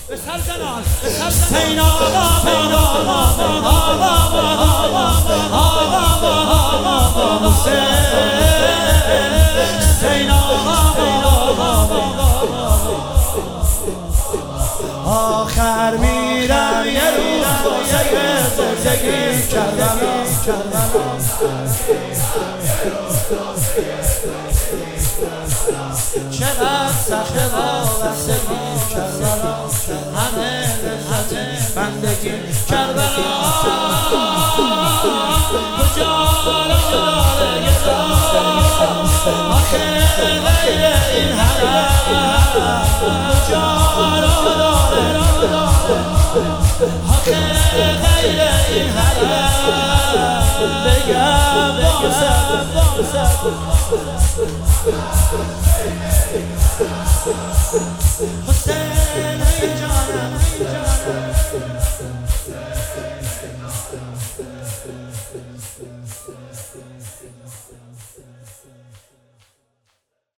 به سرزنان حسین آقا حسین آخر میرم یه روز زندگی کردم چقدر سخته وابستگی کردم همه لذت بندگی کردم کجا رو داره آخه غیر این حرم کجا رو داره آخه غیر این حرم بگم حسین